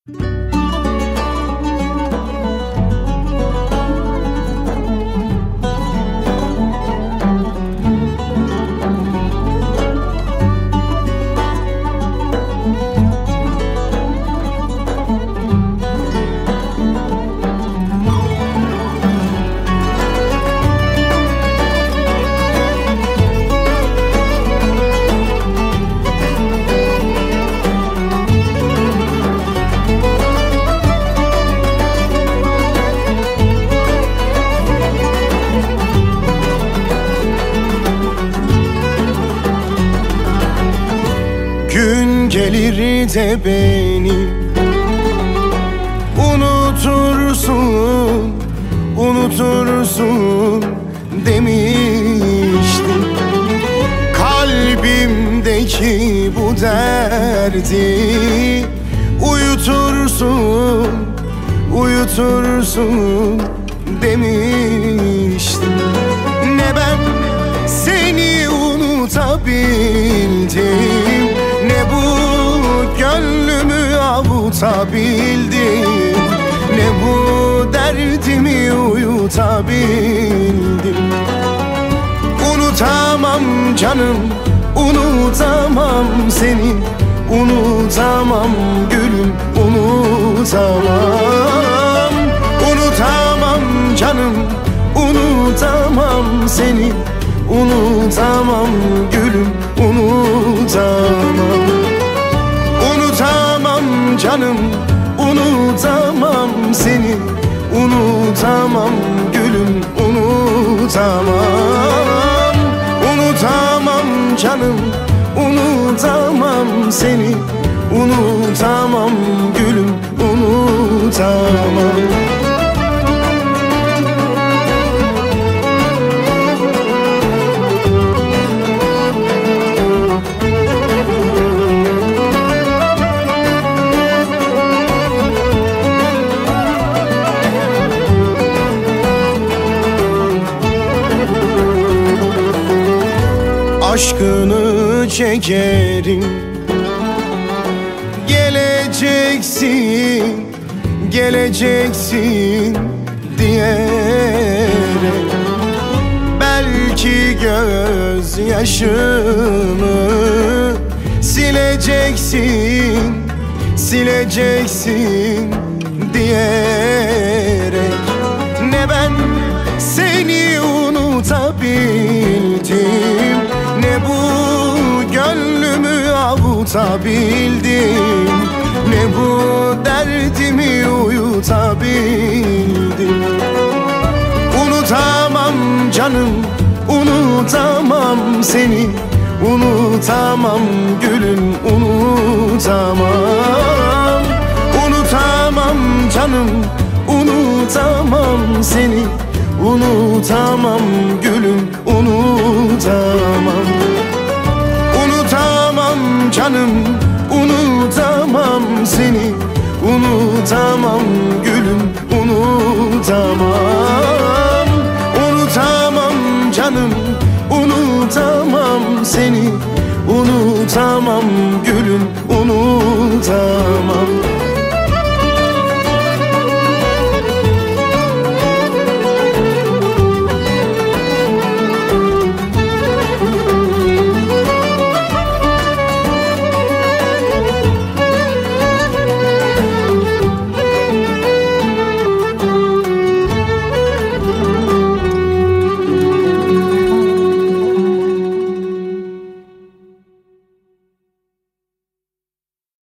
Gün gelir de beni unutursun, unutursun demiştim. Kalbimdeki bu derdi uyutursun, uyutursun demiştim. Ne ben seni unutabildim, ne bu gönlümü avutabildim, ne bu derdimi uyutabildim. Unutamam canım, unutamam seni, unutamam gülüm, unutamam. Unutamam canım, unutamam seni, unutamam gülüm, unutamam. Unutamam canım, unutamam seni, unutamam gülüm, unutamam. Unutamam canım, unutamam seni, unutamam gülüm, unutamam. Aşkını çekerim, geleceksin, geleceksin diyerek. Belki gözyaşımı sileceksin, sileceksin diyerek. Ne ben seni unutabildim, ne bu gönlümü avutabildim, ne bu derdimi uyutabildim. Unutamam canım, unutamam seni, unutamam gülüm, unutamam. Unutamam canım, unutamam seni, unutamam gülüm, unutamam. Unutamam canım, unutamam seni, unutamam gülüm, unutamam. Unutamam canım, unutamam seni, unutamam gülüm, unutamam.